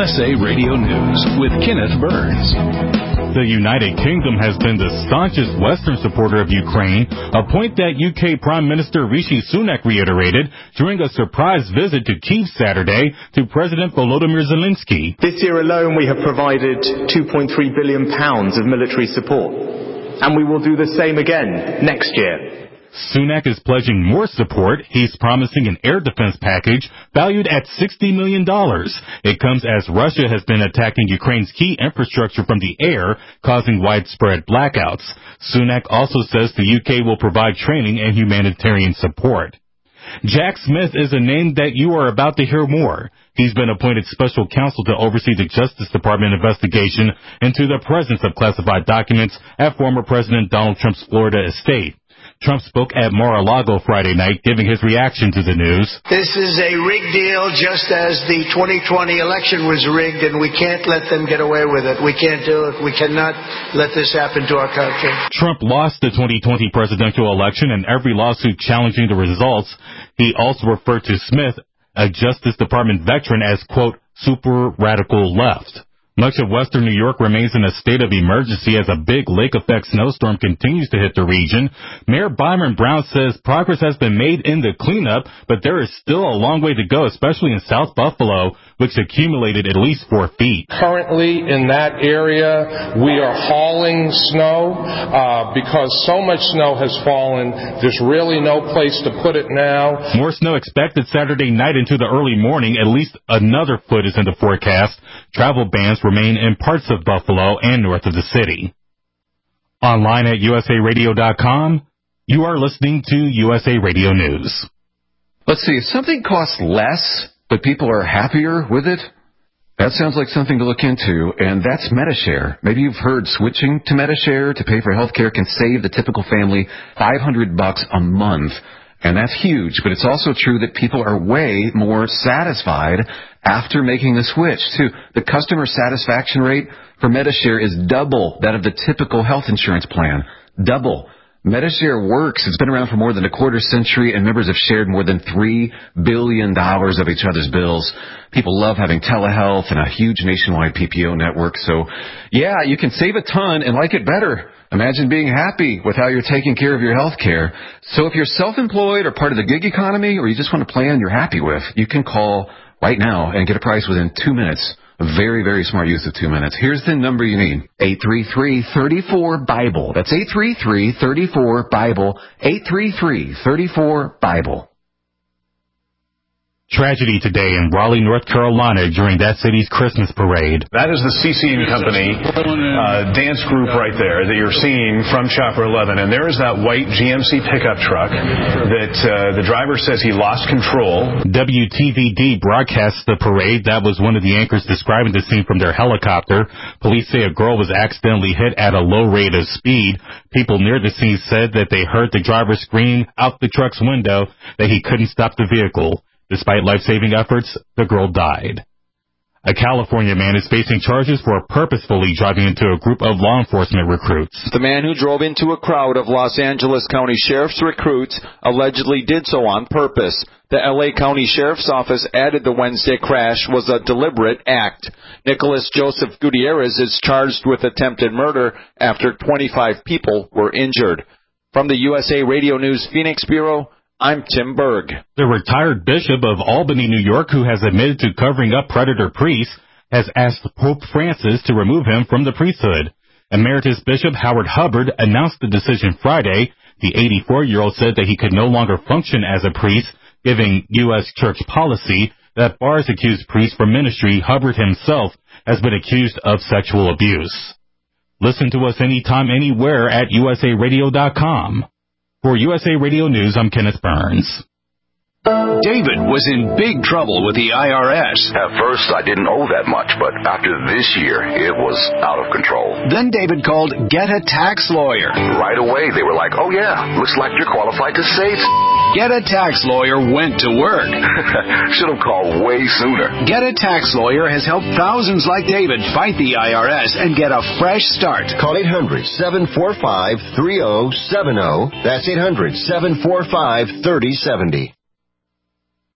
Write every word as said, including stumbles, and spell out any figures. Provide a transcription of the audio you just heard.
S A Radio News with Kenneth Burns. The United Kingdom has been the staunchest Western supporter of Ukraine, a point that U K Prime Minister Rishi Sunak reiterated during a surprise visit to Kyiv Saturday to President Volodymyr Zelensky. This year alone, we have provided two point three billion pounds of military support, and we will do the same again next year. Sunak is pledging more support. He's promising an air defense package valued at sixty million dollars. It comes as Russia has been attacking Ukraine's key infrastructure from the air, causing widespread blackouts. Sunak also says the U K will provide training and humanitarian support. Jack Smith is a name that you are about to hear more. He's been appointed special counsel to oversee the Justice Department investigation into the presence of classified documents at former President Donald Trump's Florida estate. Trump spoke at Mar-a-Lago Friday night, giving his reaction to the news. This is a rigged deal, just as the twenty twenty election was rigged, and we can't let them get away with it. We can't do it. We cannot let this happen to our country. Trump lost the twenty twenty presidential election and every lawsuit challenging the results. He also referred to Smith, a Justice Department veteran, as, quote, super radical left. Much of western New York remains in a state of emergency as a big lake-effect snowstorm continues to hit the region. Mayor Byron Brown says progress has been made in the cleanup, but there is still a long way to go, especially in South Buffalo, which accumulated at least four feet. Currently in that area, we are hauling snow uh, because so much snow has fallen. There's really no place to put it now. More snow expected Saturday night into the early morning. At least another foot is in the forecast. Travel bans remain in parts of Buffalo and north of the city. Online at U S A radio dot com, you are listening to U S A Radio News. Let's see, if something costs less, but people are happier with it, that sounds like something to look into, and that's Medi-Share. Maybe you've heard switching to Medi-Share to pay for health care can save the typical family five hundred bucks a month. And that's huge, but it's also true that people are way more satisfied after making the switch, too. The customer satisfaction rate for Medi-Share is double that of the typical health insurance plan. Double. Medi-Share works. It's been around for more than a quarter century, and members have shared more than three billion dollars of each other's bills. People love having telehealth and a huge nationwide P P O network. So, yeah, you can save a ton and like it better. Imagine being happy with how you're taking care of your health care. So if you're self-employed or part of the gig economy, or you just want a plan you're happy with, you can call right now and get a price within two minutes. A very, very smart use of two minutes. Here's the number you need. eight three three, three four, BIBLE. That's eight three three, three four, BIBLE. eight three three, three four, BIBLE. Tragedy today in Raleigh, North Carolina during that city's Christmas parade. That is the C C N Company uh, dance group right there that you're seeing from Chopper eleven. And there is that white G M C pickup truck that uh, the driver says he lost control. W T V D broadcasts the parade. That was one of the anchors describing the scene from their helicopter. Police say a girl was accidentally hit at a low rate of speed. People near the scene said that they heard the driver scream out the truck's window that he couldn't stop the vehicle. Despite life-saving efforts, the girl died. A California man is facing charges for purposefully driving into a group of law enforcement recruits. The man who drove into a crowd of Los Angeles County Sheriff's recruits allegedly did so on purpose. The L A County Sheriff's Office added the Wednesday crash was a deliberate act. Nicholas Joseph Gutierrez is charged with attempted murder after twenty-five people were injured. From the U S A Radio News Phoenix Bureau, I'm Tim Berg. The retired bishop of Albany, New York, who has admitted to covering up predator priests, has asked Pope Francis to remove him from the priesthood. Emeritus Bishop Howard Hubbard announced the decision Friday. The eighty-four-year-old said that he could no longer function as a priest, giving U S church policy that bars accused priests from ministry. Hubbard himself has been accused of sexual abuse. Listen to us anytime, anywhere at U S A radio dot com. For U S A Radio News, I'm Kenneth Burns. David was in big trouble with the I R S. At first, I didn't owe that much, but after this year, it was out of control. Then David called Get a Tax Lawyer. Right away, they were like, oh yeah, looks like you're qualified to save. Get a Tax Lawyer went to work. Should have called way sooner. Get a Tax Lawyer has helped thousands like David fight the I R S and get a fresh start. Call eight hundred, seven four five, three oh seven oh. That's eight hundred, seven four five, three oh seven oh.